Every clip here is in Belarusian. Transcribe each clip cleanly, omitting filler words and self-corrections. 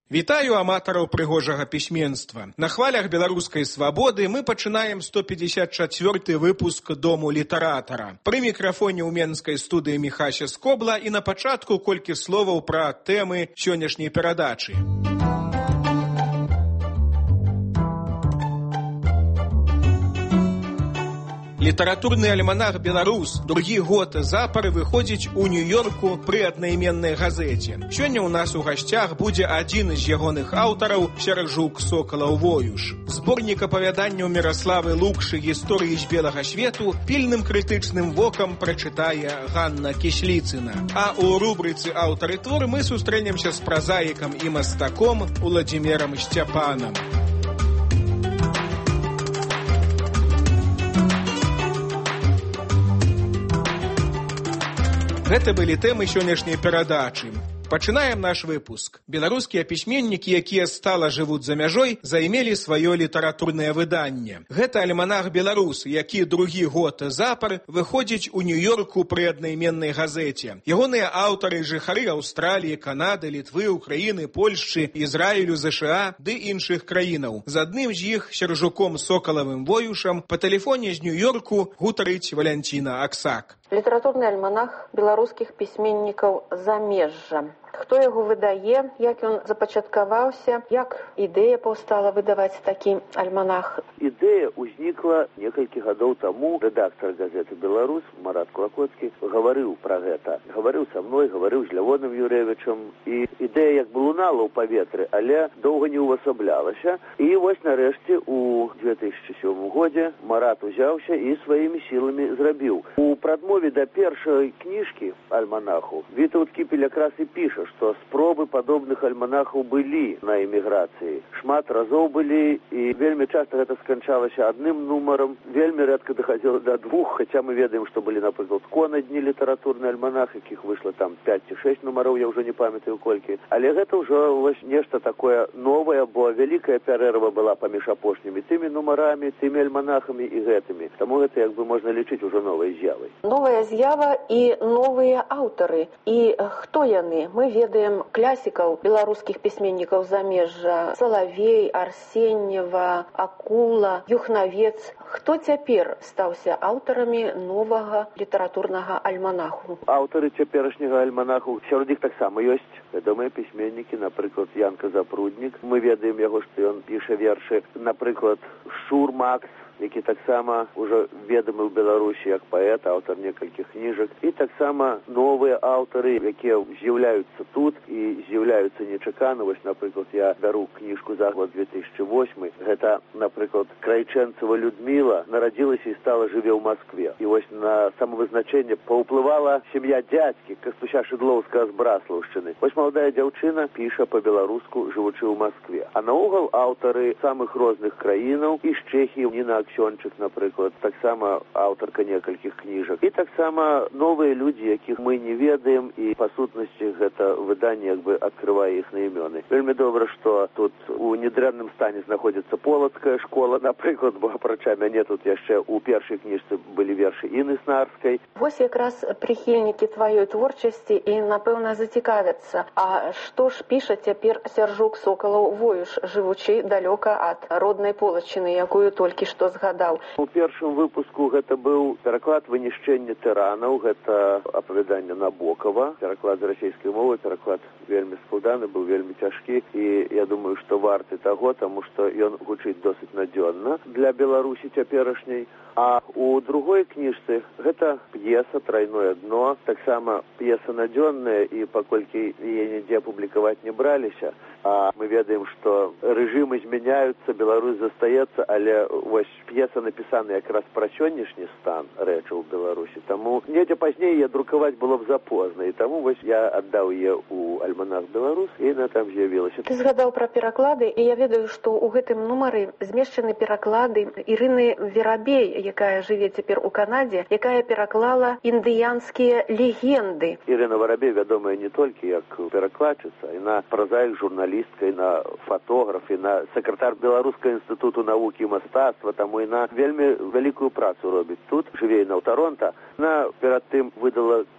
Вітаю аматараў прыгожага пісьменства. На хвалях беларускай свабоды мы пачынаем 154 выпуск Дому літаратара. Пры мікрафоне ў менскай студыі Міхася Скобла і на пачатку колькі словаў пра тэмы сённяшняй перадачы. Літаратурны альманах «Беларус» другі год запар выходзіць у Нью-Йорку пры аднайменнай газеце. Сёння ў нас у гасцях будзе адзін з ягоных аўтараў Сяржук Сокалаў-Воюш. Зборнік апавяданняў Міраславы Лукшы «Гісторыі з белага свету» пільным крытычным вокам прачытае Ганна Кісліцына. А ў рубрыцы «Аўтары твор» мы сустрэнемся з празаікам і мастаком Уладзімірам Сцяпанам. Гэта былі тэмы сённяшняй перадачы. Пачынаем наш выпуск. Беларускія пісьменнікі, якія стала жывуць за мяжой, займелі сваё літаратурнае выданне. Гэта альманах «Беларус», які другі год запар выходзіць у Нью-Йорку пры аднайменнай газеце. Ягоныя аўтары жыхары Аўстраліі, Канады, Літвы, Украіны, Польшчы, Ізраілю, ЗША ды іншых краінаў. З адным з іх, Сяржуком Сокалавым-Воюшам, па тэлефоне з Нью-Йорку гутарыць Валянціна Аксак. Літаратурны альманах беларускіх пісьменнікаў замежжа. Хто яго выдае, як ён запачаткаваўся, як ідэя паўстала выдаваць такі альманах? Ідэя ўзнікла некалькі гадоў таму. Рэдактар газеты «Беларус» Марат Клакоцкі гаварыў пра гэта. Гаварыў са мной, гаварыў з Лявоном Юрэвічам. І ідэя як бы лунала ў паветры, але доўга не ўвасаблялася. І вось нарэшце у 2007 годзе Марат узяўся і сваімі сіламі зрабіў. У прадмове да першай кніжкі альманаху Вітаўт Кіпель якраз і піша, што спробы падобных альманахаў былі на эміграцыі. Шмат разоў былі, і вельмі часта гэта сканчалася адным нумарам, вельмі рэдка дахадзіла да двух, хаця мы ведаем, што былі, напрыклад, конадні літаратурны альманах, якіх выйшла там 5 ці 6 нумароў, я ўжо не памятаю колькі. Але гэта ўжо вось нешта такое новае, бо вялікая пярэрва была паміж апошнімі тымі нумарамі, тымі альманахамі і гэтымі. Таму гэта як бы можна лічыць ужо новай з'явай. Новая з'ява і новыя аўтары. І хто яны? Мы ведаем класікаў беларускіх пісьменнікаў замежжа: Салавей, Арсеньева, Акула, Юхнавец. Хто цяпер стаўся аўтарамі новага літаратурнага альманаху? Аўтары цяперашняга альманаху, сярод іх таксама ёсць вядомыя пісьменнікі, напрыклад, Янка Запруднік. Мы ведаем яго, што ён піша вершы, напрыклад, Шур Макс, які таксама ўжо ведамы ў Беларусі як паэт, аўтар некалькіх кніжак, і таксама новыя аўтары, якія з'яўляюцца тут і з'яўляюцца нечакана. Вось, напрыклад, я бяру кніжку за год 2008. Гэта, напрыклад, Крайчэнцева Людміла нарадзілася і стала жыве ў Маскве. І вось на самавызначэнне паўплывала сям'я дзядзькі, Кастуся Шыдлоўскага з Браслаўшчыны. Вось маладая дзяўчына піша па-беларуску, жывучы ў Маскве. А наогул аўтары самых розных краінаў, і з Чэхіі Ніна Аксёнчык, напрыклад, таксама аўтарка некалькіх кніжак. І таксама новыя людзі, якіх мы не ведаем, і па сутнасці гэта выданне як бы адкрывае іх на імёны. Вельмі добра, што тут у недрэнным стане знаходзіцца полацкая школа, напрыклад, бо апрача мяне тут яшчэ ў першай кніжцы былі вершы Інны Снарскай. Вось якраз прыхільнікі тваёй творчасці і, напэўна, зацікавяцца. А што ж піша цяпер Сяржук Сокалаў-Воюш, жывучы далёка ад роднай полачыны, якую толькі што згадаў? У першым выпуску гэта быў пераклад «Вынішчэнне тыранаў», гэта апавяданне Набокава, пераклад з расійскай мовы, пераклад вельмі складаны, быў вельмі цяжкі, і я думаю, што варты таго, таму што ён гучыць досыць надзённа для Беларусі цяперашняй. А у другой кніжцы гэта п'еса «Тройное дно», таксама п'еса надзённая, і паколькі яе нідзе публікаваць не браліся, а мы ведаем, што рэжымы змяняюцца, Беларусь застаецца, але вось п'еса напісана якраз пра сённяшні стан рэчаў у Беларусі. Таму недзе пазней яе друкаваць было б запозна, і таму вось я аддаў яе ў альманах «Беларус», і яна там з'явілася. Ты згадаў пра пераклады, і я ведаю, што ў гэтым нумары змешчаны пераклады Ірыны Верабей, якая жыве цяпер у Канадзе, якая пераклала індыянскія легенды. Ірына Верабей вядомая не толькі як перакладчыца, яна празаік, журналістка, яна фотограф, яна сакратар Беларускага інстытуту навукі і мастацтва, таму яна вельмі вялікую працу робіць тут, жыве на ў Торонта. Яна перад тым выдала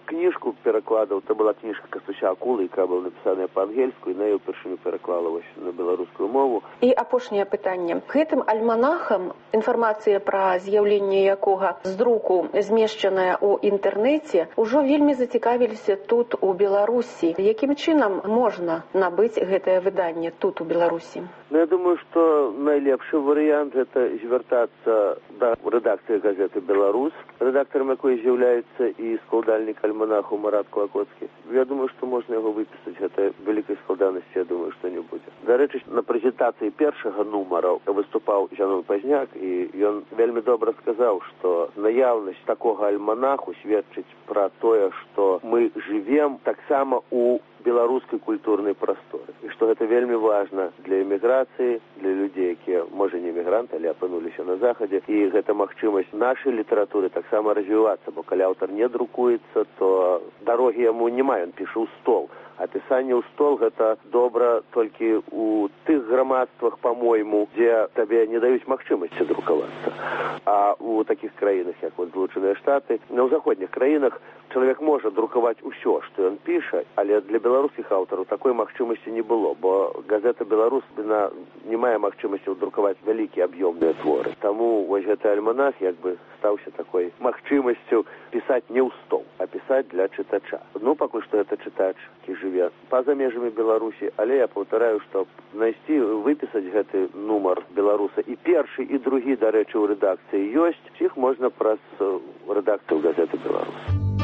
кніжку перакладаў, то была кніжка Кастуся Акулы, якая была напісаная па-ангельску, і на яе ўпершыню пераклала на беларускую мову. І апошняе пытанне. Гэтым альманахам, інфармацыя пра з'яўленне якога з друку змешчаная ў інтэрнэце, ужо вельмі зацікавіліся тут у Беларусі. Якім чынам можна набыць гэтае выданне тут у Беларусі? Я думаю, што найлепшы варыянт гэта звяртацца да рэдакцыі газеты «Беларус», рэдактарам якой з'яўляецца і складальнік альманаху Марат Клакоцкі. Я думаю, што можна яго выпісаць. Гэта вялікай складанасці, я думаю, што не будзе. Дарэчы, на прэзентацыі першага нумара выступаў Зянон Пазняк, і ён вельмі добра сказаў, што наяўнасць такога альманаху сведчыць пра тое, што мы жывем таксама у беларускай культурнай прасторы. І што гэта вельмі важна для эміграцыі, для людзей, якія, можа, не эмігранты, але апынуліся на захадзе. І гэта магчымасць нашай літаратуры таксама развівацца, бо калі аўтар не друкуецца, то дарогі яму няма, ён піша ў стол. А пісанне ў стол гэта добра толькі ў тых грамадствах, па-мойму, дзе табе не даюць магчымасці друкавацца. А ў такіх краінах, як Злучаныя Штаты, у заходніх краінах чалавек можа друкаваць усё, што ён піша, але для беларускіх аўтараў такой магчымасці не было, бо газета «Беларус» не мае магчымасці друкаваць вялікія аб'ёмныя творы. Таму вось гэты альманах як бы стаўся такой магчымасцю пісаць не ў стол, а пісаць для чытача. Ну, пакуль што гэта чытач, які жыве па-за межамі Беларусі, але я паўтараю, што знайсці, выпісаць гэты нумар «Беларуса» і першы, і другі, дарэчы, ў рэдакцыі ёсць, іх можна праз рэдакцыю газеты «Беларус».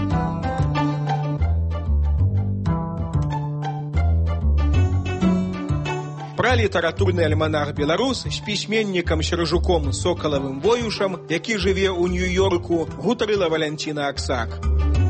Пра літаратурны альманах «Беларус» з пісьменнікам Сержуком Сокалавым-Воюшам, які жыве ў Нью-Йорку, гутарыла Валянціна Аксак.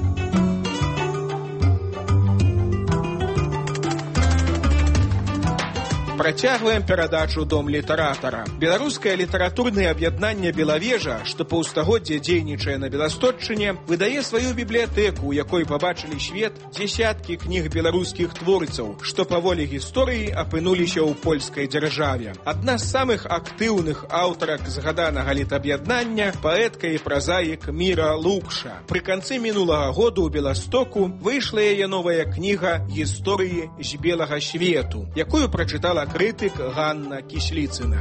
Працягваем перадачу «Дом літаратара». Беларускае літаратурнае аб'яднанне «Белавежа», што паўстагоддзя дзейнічае на Беластотчыне, выдае сваю бібліятэку, у якой пабачылі свет дзесяткі кніг беларускіх творцаў, што па волі гісторыі апынуліся ў польскай дзяржаве. Адна з самых актыўных аўтарак згаданага літаб'яднання – паэтка і празаік Міра Лукша. Пры канцы мінулага году ў Беластоку выйшла яе новая кніга «Гісторыі з белага свету», якую прачытала крытык Ганна Кісліцына.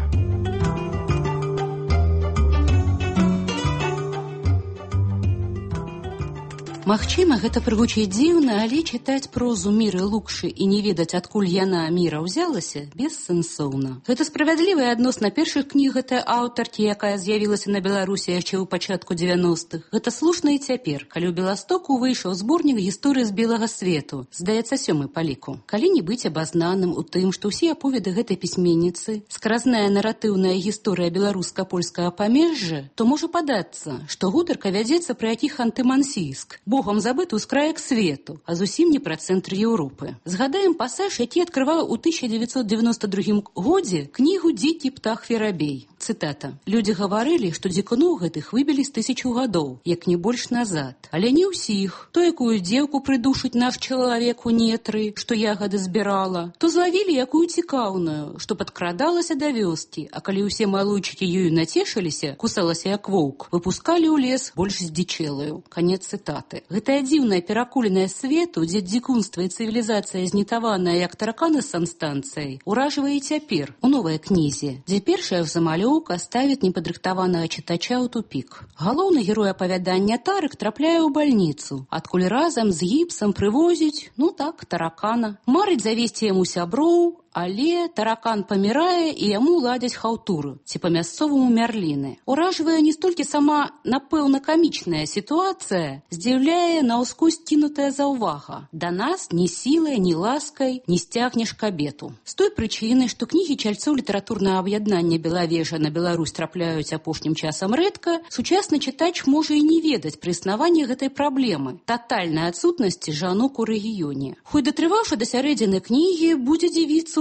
Магчыма, гэта прыгучыць дзіўна, але чытаць прозу Міры Лукшы і не ведаць, адкуль яна, Міра, узялася, бессэнсоўна. Гэта справядлівая адносна першых кніг гэтай аўтаркі, якая з'явілася на Беларусі яшчэ ў пачатку 90-х. Гэта слушна і цяпер, калі ў Беластоку выйшаў зборнік гісторыі з белага свету, здаецца, 7-й па ліку. Калі не быць абазнаным у тым, што ўсе аповеды гэтай пісьменніцы, скразная наратыўная гісторыя беларуска-польскага памежжа, то можа падацца, што гутарка вядзецца пра якіх антымансійск, богом забыты з краек свету, а зусім не пра цэнтр Еўропы. Згадаем пасаж, які адкрываў у 1992 годзе кнігу «Дзікі птах Верабей». Цытата. «Людзі гаварылі, што дзікуноў гэтых выбілі з 1000 гадоў, як не больш назад. Але не ўсіх. То якую дзеўку прыдушыць наш чалавек у нетры, што ягады збірала, то злавілі якую цікаўную, што падкрадалася да вёскі, а калі ўсе малойчыкі ёю нацешыліся, кусалася як воўк, выпускалі ў лес больш здзічэлую». Канец цытаты. Гэтая дзіўная перакуленая свету, дзе дзікунства і цывілізацыя знітаваная як тараканы з санстанцыяй, уражвае і цяпер у новай кнізе, дзе першая замалёўка ставіць непадрыхтаванага чытача ў тупік. Галоўны герой апавядання Тарык трапляе ў бальніцу, адкуль разам з гіпсам прывозіць, таракана. Марыць завесці яму сяброў, але таракан памірае і яму ладзяць хаўтуру, ці па-мясцоваму мярліны. Уражвае не столькі сама, напэўна, камічная сітуацыя, здзіўляе наўскось кінутая заўвага. Да нас ні сілай, ні ласкай не сцягнеш кабету. З той прычыны, што кнігі чальцоў літаратурнага аб'яднання «Белавежа» на Беларусь трапляюць апошнім часам рэдка, сучасны чытач можа і не ведаць пра існаванне гэтай праблемы, татальнай адсутнасці жанок у рэгіёне. Хоць датрываўшы да сярэдзіны кнігі, будзе дзівіцца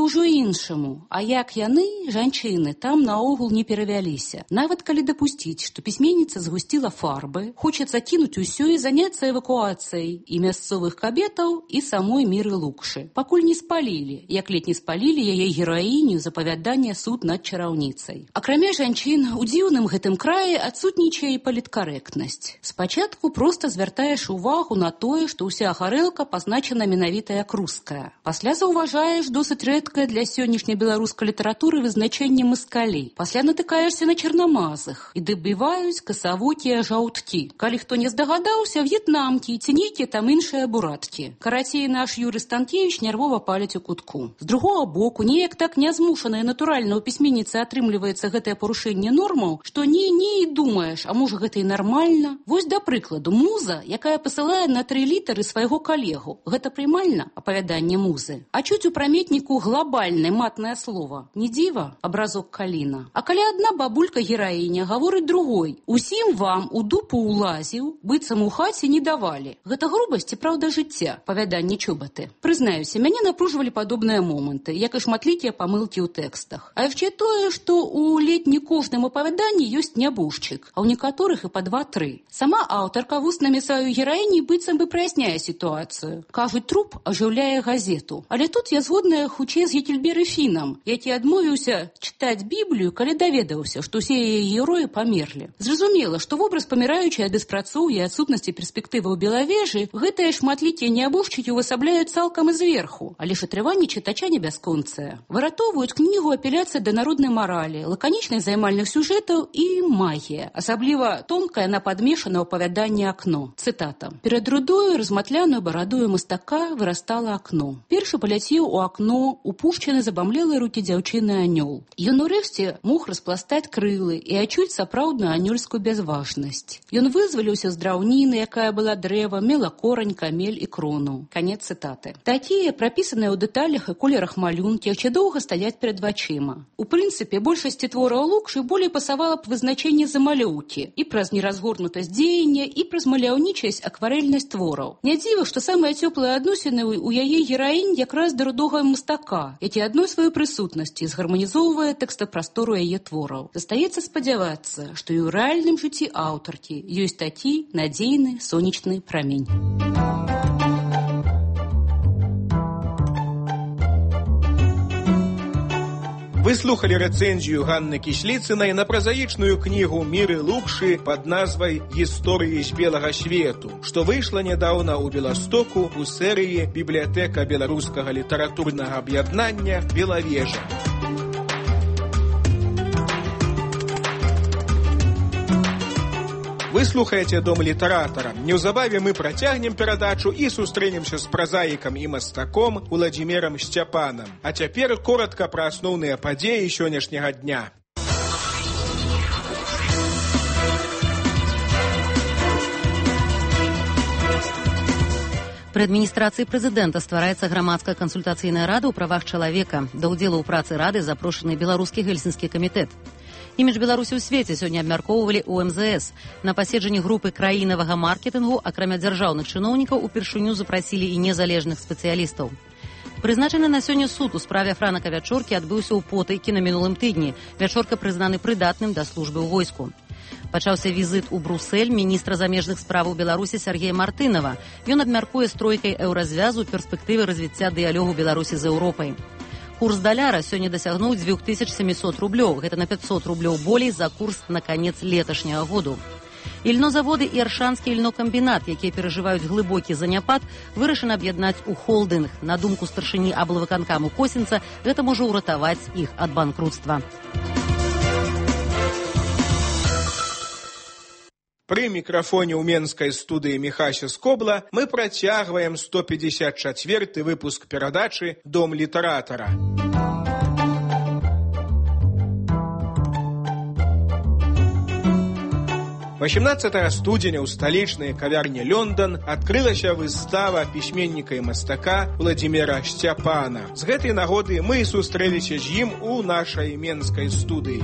ўжо іншаму, а як яны, жанчыны, там наогул не перавяліся. Нават калі дапусціць, што пісьменніца згусціла фарбы, хочацца кінуць усё і заняцца эвакуацыяй і мясцовых кабетаў, і самой Міры Лукшы. Пакуль не спалілі, як ледь не спалілі яе гераіню з апавядання «Суд над чараўніцай». Акрамя жанчын, у дзіўным гэтым краі адсутнічае і паліткарэктнасць. Спачатку проста звяртаеш увагу на тое, што ўся гарэлка пазначана менавіта як руская. Пасля заўважаеш досыць рэдкае для сённяшняй беларускай літаратуры вызначэнне маскалей. Пасля натыкаешся на чарнамазых і дабіваюць касавокія жаўткі. Калі хто не здагадаўся, в'етнамкі ці нейкія там іншыя бураткі. Карацей, наш Юрый Станкевич нервова паліць у кутку. З другога боку, неяк так нязмушана і натуральна ў пісьменніцы атрымліваецца гэтае парушэнне нормаў, што не і думаеш, а можа гэта і нармальна. Вось, да прыкладу, муза, якая пасылае на 3 літары свайго калегу. Гэта прымальна, апавяданне музы. А чуць у праметніку глобальнае матнае слова. Не дзіва, абразок Каліна. А калі адна бабулька-гераіня гаворыць другой: «Усім вам у дупу улазіў, быццам у хаце не давалі». Гэта грубасць і праўда жыцця, апавяданне Чоботы. Прызнаюся, мяне напружвалі падобныя моманты, як і шматлікія памылкі ў тэкстах. А яшчэ тое, што ў ледь не кожным апавяданні ёсць нябожчык, а ў некаторых і па 2-3. Сама аўтарка вуснамі сваёй гераіні быццам бы праясняе сітуацыю. Кажуць, труп ажыўляе газету. Але тут я згодная хутчэй з Гекельберы Фінам, які адмовіўся чытаць Біблію, калі даведаўся, што ўсе яе героі памерлі. Зразумела, што вобраз паміраючай ад беспрацоўя і адсутнасці перспектывы ў Белавежы гэтыя шматлікія нябожчыкі ўвасабляюць цалкам і зверху, але шатрыванне чытача не бясконцае. Выратоўваюць кнігу апеляцыя да народнай маралі, лаканічных займальных сюжэтаў і магія. Асабліва тонкая нападмешана апавяданне «Акно». Цытата. «Перад рудою, разматляную барадою мастака вырастала акно. Першы паляцеў у акно, упушчаны забамлелыя рукі дзяўчыны анёл. Ён урэшце мог распластаць крылы і адчуць сапраўдную анёльскую бязважнасць. Ён вызваліўся з драўніны, якая была дрэва, мела корань, камель і крону». Канец цытаты. Такія, прапісаныя ў дэталях і колерах малюнкі, яшчэ доўга стаяць перад вачыма. У прынцыпе, большасці твораў Лукшы болей пасавала б вызначэнне замалёўкі і праз неразгорнутасць дзеяння, і праз маляўнічасць, акварэльнасць твораў. Не дзіва, што самыя цёплыя адносіны у яе гераінь якраз да рудога мастака, які адной сваёй прысутнасці згарманізоўвае тэкстапрастору яе твораў. Застаецца спадзявацца, што і ў рэальным жыцці аўтаркі ёсць такі надзейны сонечны прамень. Вы слухали рэцэнзію Ганны Кісліцынай на празаічную кнігу Міры Лукшы пад назвай «Гісторыі з белага свету», што выйшла нядаўна ў Беластоку ў серыі «Бібліятэка беларускага літаратурнага аб'яднання «Белавежа». Вы слухаеце «Дом літаратара». Неўзабаве мы працягнем перадачу і сустрэнемся з празаікам і мастаком Уладзімірам Сцяпанам. А цяпер коротка пра асноўныя падзеі сённяшняга дня. Пры адміністрацыі прэзідэнта ствараецца грамадская кансультацыйная рада ў правах чалавека. Да ўдзелу ў працы рады запрошаны беларускі гельсінскі камітэт. Імідж Беларусі ў свеце сёння абмяркоўвалі ў МЗС. На паседжанні групы краінавага маркетынгу, акрамя дзяржаўных чыноўнікаў, упершыню запрасілі і незалежных спецыялістаў. Прызначаны на сёння суд у справе Франака Вячоркі адбыўся ў Потайкі на мінулым тыдні. Вячорка прызнаны прыдатным да службы ў войску. Пачаўся візіт у Брусэль міністра замежных справаў Беларусі Сергея Мартынова. Ён абмяркуе з тройкай еўразвязу перспектывы развіцця дыялогу Беларусі з Еўропай. Курс даляра сёння дасягнуў 2700 рублёў. Гэта на 500 рублёў болей за курс на канец леташняга году. Ільнозаводы і Аршанскі ільнокамбінат, якія перажываюць глыбокі заняпад, вырашана аб'яднаць у холдынг. На думку старшыні аблвыканкаму Косінца, гэта можа ўратаваць іх ад банкрутства. Пры мікрафоне ў менскай студыі Міхася Скобла мы працягваем 154-й выпуск перадачы «Дом літаратара». 18 студзеня ў сталічнай кавярні «Лёндон» адкрылася выстава пісьменніка і мастака Уладзіміра Сцяпана. З гэтай нагоды мы сустрэліся з ім у нашай менскай студыі.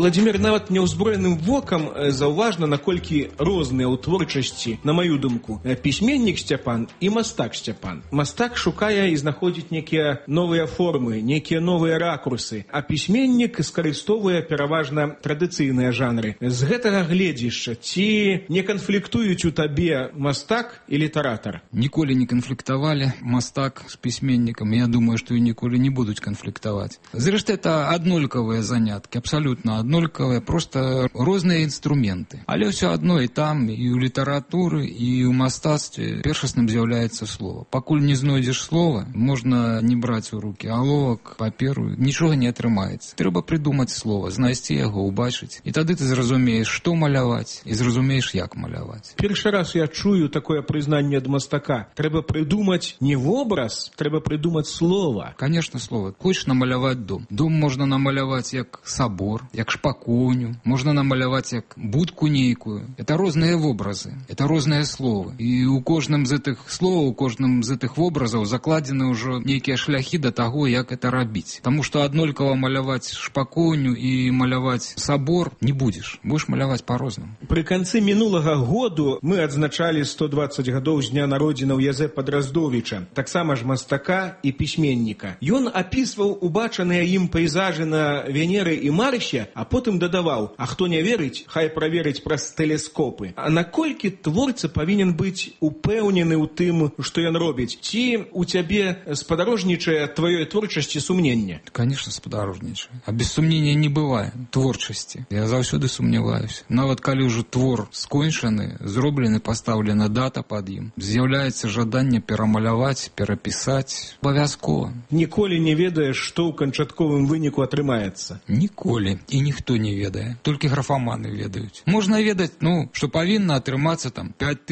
Владзімір, нават няўзброеным вокам заўважна, наколькі розныя ў творчасці, на маю думку, пісьменнік Сцяпан і мастак Сцяпан. Мастак шукае і знаходзіць нейкія новыя формы, нейкія новыя ракурсы, а пісьменнік скарыстовуе пераважна традыцыйныя жанры. З гэтага гледзішча, ці не канфліктуюць у табе мастак і літаратар? Ніколі не канфліктавалі мастак з пісьменнікам. Я думаю, што і ніколі не будуць канфліктаваць. Зрэшты, это аднолькавыя заняткі, абсалютна аднолькавыя, проста розныя інструменты. Але ўсё адно і там, і ў літаратуры, і ў мастацтве першасным з'яўляецца слова. Пакуль не знойдзеш слова, можна не браць у рукі аловак, паперу, нічога не атрымаецца. Трэба прыдумаць слова, знайсці яго, убачыць. І тады ты зразумееш, што маляваць, і зразумееш, як маляваць. Першы раз я чую такое прызнанне ад мастака. Трэба прыдумаць не вобраз, трэба прыдумаць слова. Конечно, слова. Хочеш намаляваць дом. Дом можна намаляваць як сабор, як шпакоўню, можна намаляваць як будку нейкую. Это розныя вобразы, это розныя словы. І у кожным з гэтых словаў, у кожным з гэтых вобразаў закладзены ўжо нейкія шляхі да таго, як это рабіць. Таму што аднолькава маляваць шпакоўню і маляваць сабор не будзеш. Будзеш маляваць па-рознаму. Пры канцы мінулага году мы адзначалі 120 гадоў з дня народзінаў Язэпа Драздовіча, таксама ж мастака і пісьменніка. Ён апісваў убачаныя ім пейзажы на Венеры і Марсе, а потым дадаваў: а хто не верыць, хай праверыць праз тэлескопы. А наколькі творца павінен быць упэўнены ў тым, што ён робіць? Ці у цябе спадарожнічае тваёй творчасці сумненне? Конечно, спадарожнічае. А без сумнення не бывае творчасці. Я заўсёды сумняваюся. Нават калі ўжо твор скончаны, зроблены, пастаўлена дата пад ім, з'яўляецца жаданне перамаляваць, перапісаць абавязкова. Ніколі не ведаеш, што ў канчатковым выніку атрымаецца? Ніколі. І ніхто не ведае. Толькі графаманы ведаюць. Можна ведаць, што павінна атрымацца там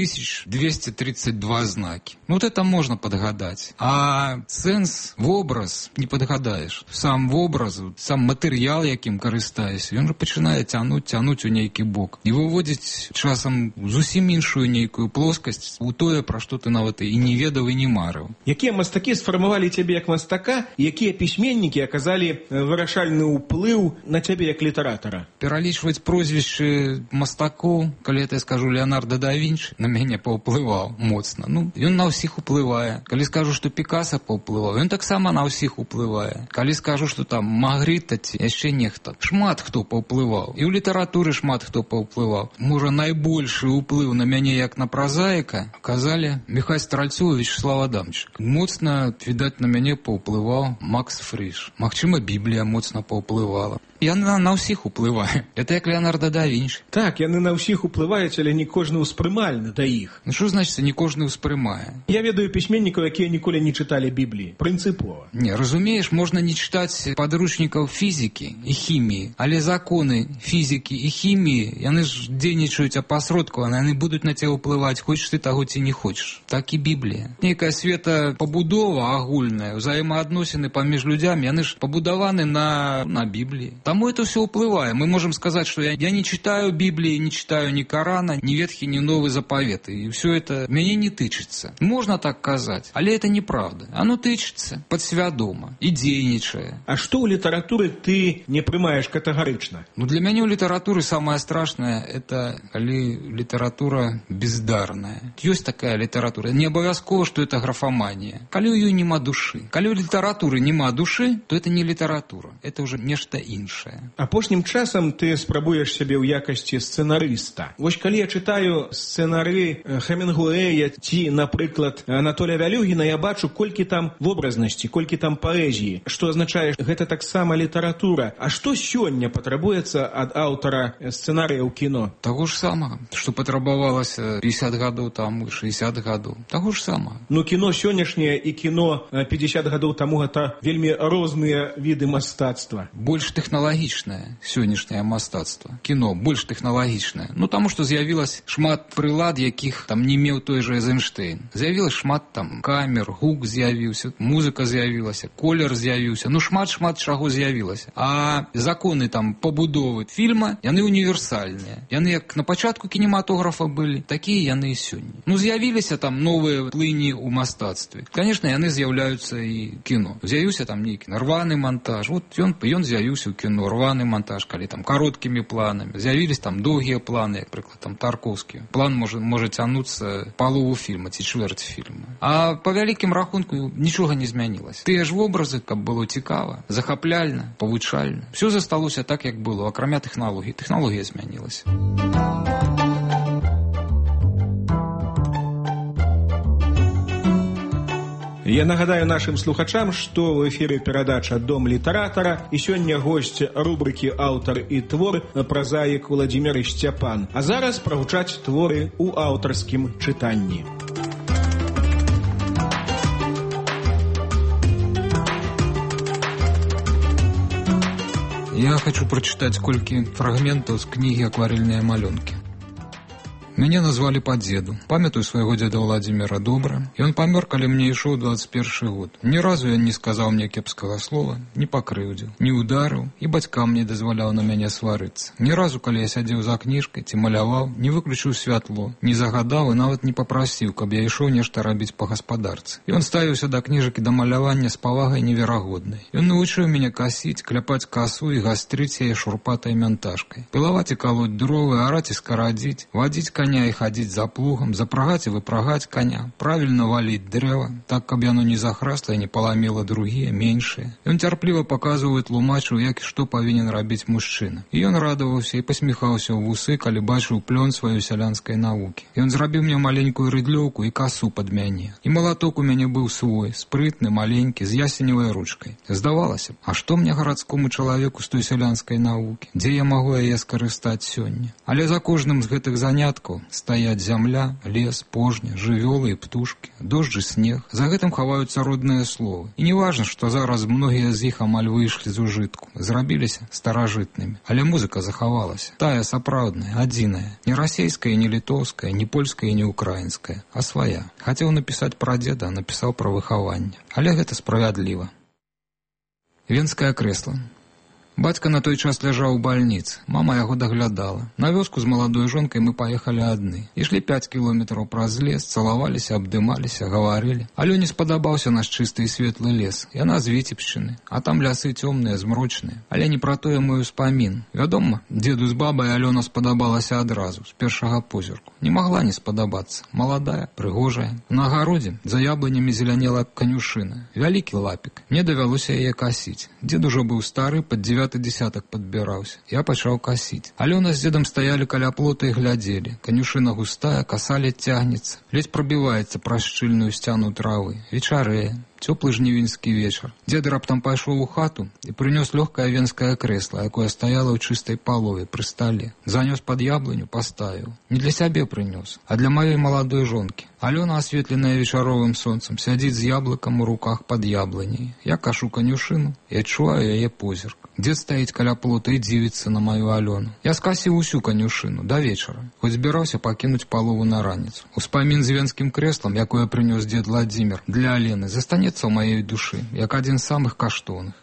5232 знакі. Вот это можна падгадаць. А сэнс, вобраз не падгадаеш. Сам вобраз, сам матэрыял, якім карыстаешся, ён жа пачынае цянуць у нейкі бок. І выводзіць часам зусім іншую нейкую плоскасць у тое, пра што ты нават і не ведаў і не марыў. Якія мастакі сфармавалі цябе як мастака, і якія пісьменнікі аказалі вырашальны ўплыў на цябе як літаратара? Пералічваць прозвішчы мастакоў, калі я скажу Леонардо да Вінчы, на мяне паўплываў моцна. Ён на ўсіх уплывае. Калі скажу, што Пікаса паўплываў, ён таксама на ўсіх уплывае. Калі скажу, што там Магрыта ці яшчэ нехта, шмат хто паўплываў. І ў літаратуры шмат хто паўплываў. Можа, найбольшы ўплыў на мяне як на празаіка аказалі Міхась Стральцоў і Вячеслав Адамчык. Моцна, відаць, на мяне паўплываў Макс Фрыш. Магчыма, Біблія моцна паўплывала. Яна на ўсіх уплывае. Это як Леонардо да Вінчы. Так, яны на ўсіх уплываюць, але не кожны ўспрымальны да іх. Што значыць, не кожны ўспрымае? Я ведаю пісьменнікаў, якія ніколі не чыталі Бібліі. Прынцыпова. Не, разумееш, можна не чытаць падручнікаў фізікі і хіміі, але законы фізікі і хіміі, яны ж дзейнічаюць апасродкавана, яны будуць на цябе ўплываць, хочаш ты таго ці не хочаш. Так і Біблія. Нейкая светапабудова агульная, узаемаадносіны паміж людзямі, яны ж пабудаваны на Бібліі. Таму это все уплывае. Мы можем сказать, что я не читаю Библии, не читаю ни Корана, ни Ветхий, ни Новый Заповет. И все это меня не тычется. Можно так казать, але это неправда. Оно тычется подсвядома и дзейнічае. А что у литературы ты не прымаешь катэгарычна? Для меня у литературы самое страшное, это коли литература бездарная. Есть такая литература. Не обовязково, что это графомания. Коли у ее нема души. Коли у литературы нема души, то это не литература. Это уже нешта іншае. Апошнім часам ты спрабуеш сябе ў якасці сцэнарыста. Вось калі я чытаю сцэнары Хемінгуэя ці, напрыклад, Анатолія Вялюгіна, я бачу, колькі там вобразнасці, колькі там паэзіі. Што азначае, гэта таксама літаратура. А што сёння патрабуецца ад аўтара сцэнарыяў кіно? Таго ж самага, што патрабавалася 50 гадоў таму, 60 гадоў. Таго ж самага. Кіно сённяшняе і кіно 50 гадоў таму гэта вельмі розныя віды мастацтва. Больш тэхналагічнае сённяшняе мастацтва. Кіно больш тэхналагічнае. Таму што з'явілася шмат прылад, якіх там не меў той жа Эйзенштейн. З'явілася шмат там камер, гук з'явіўся, музыка з'явілася, колер з'явіўся. Шмат чаго з'явілася. А законы там пабудовы фільма, яны універсальныя. Яны як на пачатку кінематографа былі, такія яны і сёння. З'явіліся там новыя плыні ў мастацтве. Конечно, яны з'яўляюцца і кіно. З'явіўся там нейкі рваны монтаж. Ён з'явіўся ў кіно, рваны монтаж. монтаж, калі там кароткімі планамі. З'явілись там доўгія планы, як прыклад там Тарковскі. План можа цягнуцца палову фільма ці чвэрць фільма. А па вялікім рахунку нічога не змянілася. Тыя ж вобразы, каб было цікава, захапляльна, павучальна. Все засталося так, як было, акрамя тэхналогій. Тэхналогія змянілася. Я нагадаю нашим слухачам, што ў эфіры перадача «Дом літаратара» і сёння госць рубрыкі «Аўтар і твор» празаік Владзімір Сцяпан. А зараз прагучаць творы ў аўтарскім чытанні. Я хочу прочитать колькі фрагментаў з кнігі «Акварельныя малюнкі». Мяне назвалі па дзеду. Памятаю свайго дзеда Владзіміра добра. Ён памёр, калі мне ішоў 21 год. Ні разу ён не сказаў мне кепскага слова, не пакрыўдзіў, не ударыў, і бацькам не дазваляў на мяне сварыцца. Ні разу, калі я сядзеў за кніжкай ці маляваў, не выключыў святло, не загадаў і нават не папрасіў, каб я ішоў нешта рабіць па гаспадарцы. Ён ставіўся да кніжак і да малявання з павагай неверагоднай. Ён навучыў мяне касіць, кляпаць касу і гастрыць яе шурпатай мянтажкай. Пілаваць і калоць дровы, араць і скарадзіць, вадзіць коня і хадзіць за плугам, запрагаць і выпрагаць коня, правільна валіць дрэва, так, каб яно не захрасла і не паламіла другія, меншыя. Ён цярпліва паказваў і тлумачыў, як і што павінен рабіць мужчына. І ён радаваўся і пасміхаўся ў вусы, калі бачыў плён сваёй сялянскай навукі. Ён зрабіў мне маленькую рыдлёўку і касу пад мяне. І малаток у мяне быў свой, спрытны, маленькі, з ясеневай ручкай. Здавалася б, а што мне гарадскому чалавеку з той сялянскай навукі? Дзе я магу яе скарыстаць сёння? Але за кожным з гэтых заняткаў стаяць зямля, лес, пожня, жывёлы і птушкі, дождж і снег. За гэтым хаваюцца родныя словы. І не важна, што зараз многія з іх амаль выйшлі з ужытку, зрабіліся старажытнымі. Але музыка захавалася. Тая сапраўдная, адзіная. Не расейская, не літоўская, не польская, не украінская, а свая. Хацеў напісаць пра дзеда, напісаў пра выхаванне. Але гэта справядліва. Венскае крэсла. Бацька на той час ляжаў у бальніцы. Мама яго даглядала. На вёску з маладой жонкай мы паехалі адны. Ішлі 5 кіложметраў праз лес, цалаваліся, абдымаліся, гаварылі. Алёне спадабаўся наш чысты і светлы лес. Яна з Віцебшчыны, а там лясы цёмныя, змрочныя. Але не пра тое мой успамін. Вядома, дзеду з бабай Алёна спадабалася адразу, з першага позірку. Не магла не спадабацца. Маладая, прыгожая. На агародзе за яблынямі зелянела канюшына. Вялікі лапік. Мне давялося яе касіць. Дзед ужо быў стары, пад 9 десятак падбіраўся. Я пачаў касіць. Алёна з дзедам стаялі каля плота і глядзелі. Канюшына густая, каса ледь цягнецца. Ледь прабіваецца праз шчыльную сцяну травы. Вечарэе. Цёплы жнівеньскі вечар. Дзед раптам пайшоў у хату і прынёс лёгкае венскае крэсла, якое стаяла ў чыстай палове пры стале. Занёс пад яблыню, паставіў. Не для сябе прынёс, а для маёй маладой жонкі. Алёна, асветленая вечаровым сонцам, сядзіць з яблыкам у руках пад яблыняй. Я кашу канюшыну і адчуваю яе позірк. Дзед стаіць каля плота і дзівіцца на маю Алёну. Я скасіў усю канюшыну да вечара, хоць збіраўся пакінуць палову на раніцу. Успамін з венскім крэслам, якое прынёс дзед Владзімір для Алены, застанецца ў маёй душы, як адзін з самых каштоўных.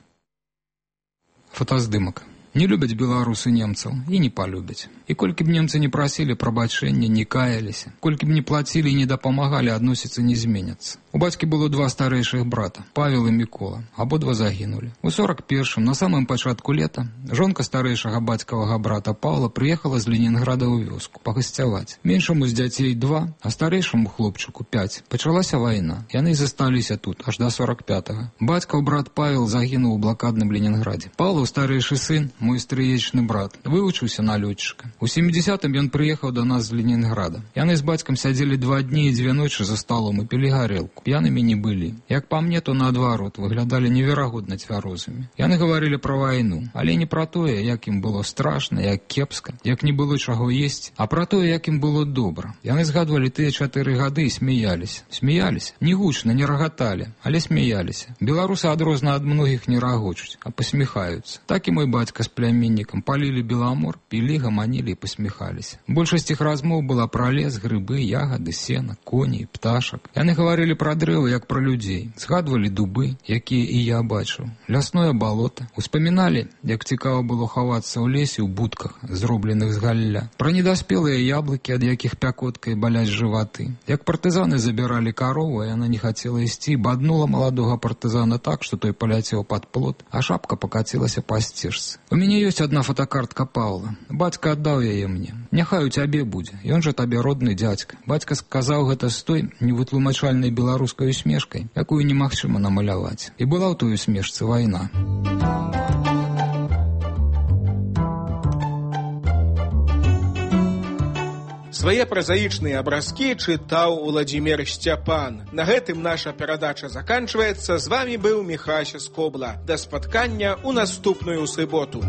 Фотаздымак. Не любяць беларусы немцаў і не палюбяць. І колькі б немцы не прасілі прабачэння, не каяліся, колькі б не плацілі і не дапамагалі, адносіцца не зменяцца. У бацькі было 2 старэйшых брата, Павел і Мікола. Абодва загінулі. У 41-м, на самым пачатку лета, жонка старэйшага бацькавага брата Павла прыехала з Ленінграда ў вёску пагасцяваць. Меншаму з дзяцей 2, а старэйшаму хлопчыку 5. Пачалася вайна. Яны засталіся тут аж да 45-го. Бацькаў брат Павел загінуў у блакадным Ленінграде. Павлаў старэйшы сын, мой стрыечны брат, вывучыўся на лётчыка. У 70-м ён прыехаў да нас з Ленінграда. Яны з бацькам сядзелі 2 дні і 2 ночы за сталом і пілі гарэлку. П'янымі не былі. Як па мне, то наадварот, выглядалі неверагодна цвярозымі. Яны гаварылі пра вайну, але не пра тое, як ім было страшна, як кепска, як не было чаго есці, а пра тое, як ім было добра. Яны згадвалі тыя 4 гады і смяяліся. Смяяліся? Не гучна, не рагаталі, але смяяліся. Беларусы адрозна ад многіх не рагочуць, а пасміхаюцца. Так і мой бацька з пляміннікам палілі Беламор, пілі, гаманілі і пасміхаліся. Большасць іх размоў была пра лес, грыбы, ягады, сена, коней, пташак. Яны гаварылі пра дрэвы, як пра людзей. Згадвалі дубы, якія і я бачыў. Лясное балота. Успаміналі, як цікава было хавацца ў лесе ў будках, зробленых з галля. Пра недаспелыя яблыкі, ад якіх пякоткай баляць жываты. Як партызаны забіралі карову, а яна не хацела ісці, баднула маладога партызана так, што той паляцеў пад плот, а шапка пакацілася па сцежцы. У мяне ёсць адна фотокартка Паўла. Бацька аддаў яе мне. Няхай у цябе будзе. Ён жа табе родны дзядзька. Бацька сказаў гэта з той невытлумачальнай беларускай усмешкай, якую немагчыма намаляваць. І была ў той усмешцы вайна. Свае празаічныя абразкі чытаў Уладзімір Сцяпан. На гэтым наша перадача заканчваецца. З вамі быў Міхась Скобла. Да спаткання ў наступную суботу.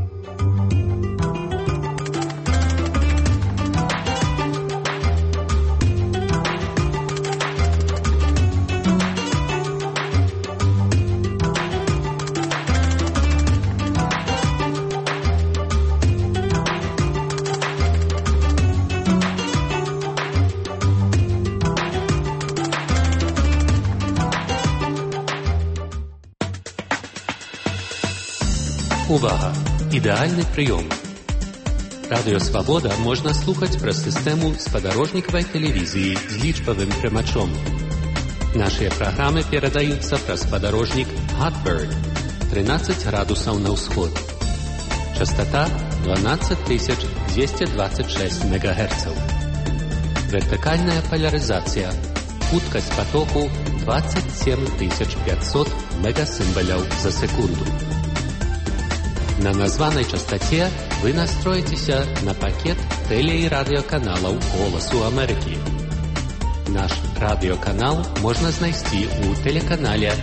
Увага! Ідэальны прыём. Радыё Свабода можна слухаць праз сістэму спадарожнікавай тэлевізіі з лічбавым прымачом. Нашыя праграмы перадаюцца праз спадарожнік Hotbird 13 градусаў на ўсход. Частота 12226 МГц. Вертыкальная палярызацыя. Хуткасць патоку 27500 мегасімбаляў за секунду. На названай частоце вы настроіцеся на пакет тэле- і радыёканалаў «Голасу Амерыкі». Наш радыёканал можна знайсці ў тэлеканале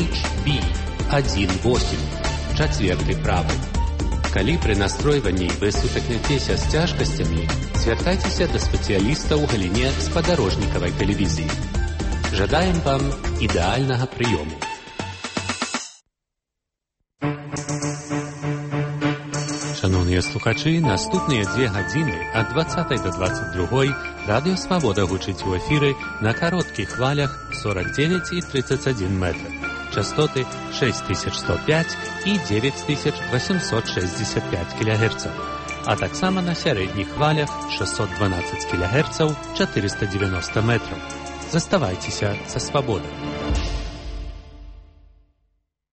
HB18, чацверты правы. Калі пры настройванні вы сутыкнецеся з цяжкасцямі, звяртайцеся да спецыяліста ў галіне спадарожнікавай тэлевізіі. Жадаем вам ідэальнага прыёму. Шановныя слухачы, наступныя 2 гадзіны ад 20 до 22 Радыё Свабода гучыць у эфіры на кароткіх хвалях 49 і 31 метр, частоты 6105 і 9865 кГц, а таксама на сярэдніх хвалях 612 кГц 490 метраў. Заставайцеся са Свабодай.